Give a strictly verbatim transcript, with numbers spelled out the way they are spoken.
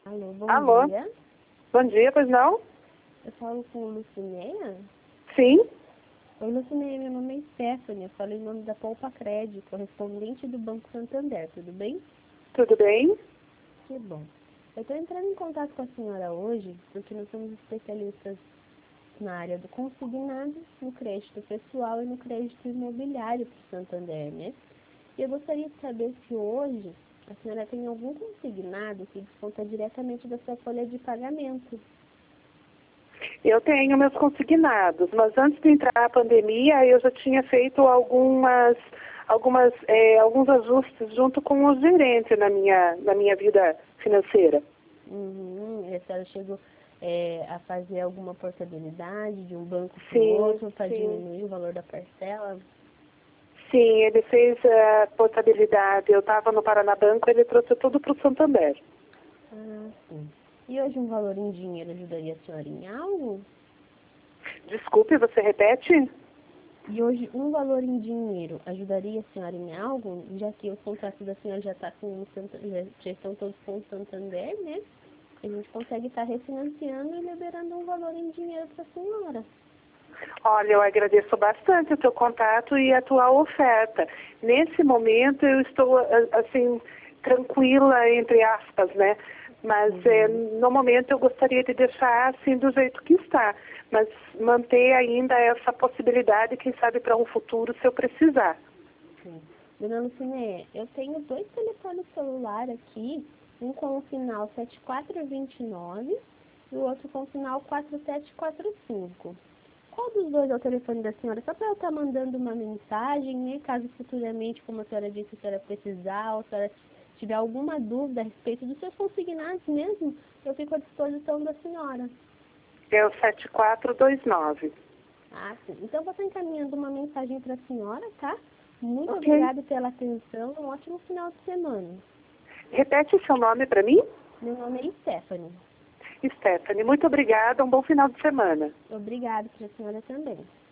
Alô, bom Alô? dia. Bom dia, pois não? Eu falo com Lucineia. Sim. Oi, Lucineia, meu nome é Stephanie. Eu falo em nome da Poupa Crédito, correspondente do Banco Santander, tudo bem? Tudo bem? Que bom. Eu estou entrando em contato com a senhora hoje, porque nós somos especialistas na área do consignado, no crédito pessoal e no crédito imobiliário para o Santander, né? E eu gostaria de saber se hoje a senhora tem algum consignado que desconta diretamente da sua folha de pagamento. Eu tenho meus consignados, mas antes de entrar a pandemia, eu já tinha feito algumas, algumas, é, alguns ajustes junto com o gerente na minha, na minha vida financeira. Uhum. E a senhora chegou é, a fazer alguma portabilidade de um banco para o Sim, outro para sim. diminuir o valor da parcela? Sim, ele fez a portabilidade. Eu estava no Paranabanco, ele trouxe tudo para o Santander. Ah, sim. E hoje um valor em dinheiro ajudaria a senhora em algo? Desculpe, você repete? E hoje um valor em dinheiro ajudaria a senhora em algo, já que os contratos da senhora já, tá com o Santander, já estão todos com o Santander, né? A gente consegue estar refinanciando e liberando um valor em dinheiro para a senhora. Olha, eu agradeço bastante o teu contato e a tua oferta. Nesse momento eu estou, assim, tranquila, entre aspas, né? Mas Uhum. é, no momento eu gostaria de deixar assim do jeito que está. Mas manter ainda essa possibilidade, quem sabe para um futuro, se eu precisar. Sim. Dona Luciné, eu tenho dois telefones celular aqui, um com o final sete quatro dois nove e o outro com o final quatro sete quatro cinco. Qual dos dois é o telefone da senhora? Só para eu estar mandando uma mensagem, né? Caso futuramente, como a senhora disse, a senhora precisar, ou a senhora tiver alguma dúvida a respeito dos seus consignados mesmo, eu fico à disposição da senhora. É o sete quatro dois nove. Ah, sim. Então, eu vou estar encaminhando uma mensagem para a senhora, tá? Muito Ok. obrigada pela atenção. Um ótimo final de semana. Repete o seu nome para mim? Meu nome é Stephanie. Stephanie, muito obrigada. Um bom final de semana. Obrigada para a senhora também.